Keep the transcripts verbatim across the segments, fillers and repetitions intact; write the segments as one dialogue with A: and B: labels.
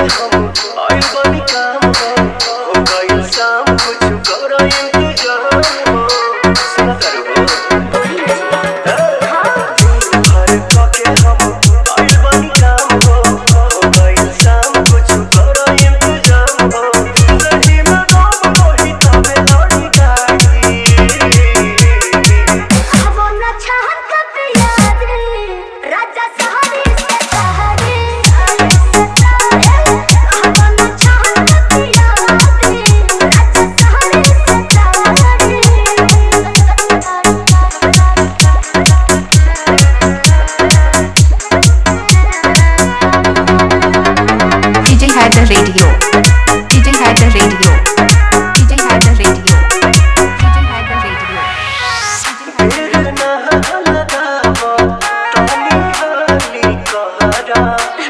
A: हम आइल बानी काम हो हो गइल शाम कुछ करो इंतजाम हो सुना तारू हो हर पके हम आइल बानी काम हो हो गइल शाम कुछ करो इंतजाम हो रही में दम वही तबे लड़ी गाड़ी
B: वो न चाहत कब याद राजा सहारे से सहारे
C: D J had the radio. D J had the radio. D J had the radio. D J had the radio.
A: देर ना लगावा तानी हाली कहरा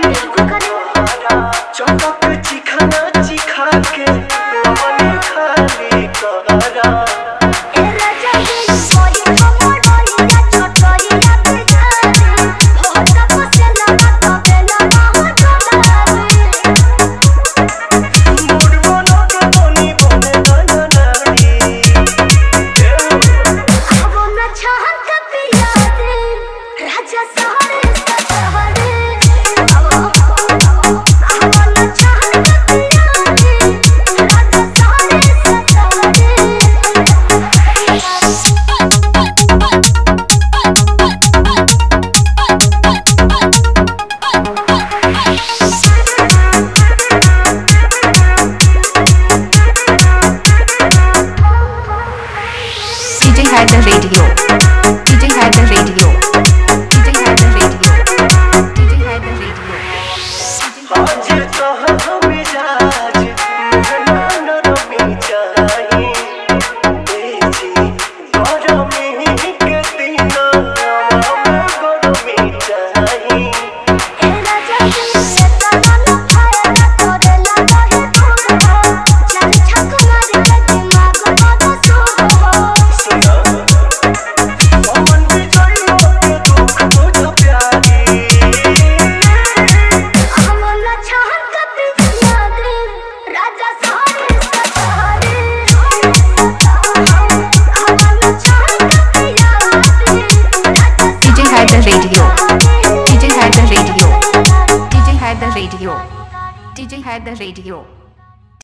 A: चौक चिखाना चिखा के लवनी खाली कहरा
C: D J had the radio. D J had the radio. D J had the radio. D J had the radio.
A: आज कहाँ मिजाज मुहना नरमी चाहिए तेजी गरमी के दिन हमें गरमी चाहिए
C: D J had the radio. D J had the radio. D J had the radio. D J had the radio.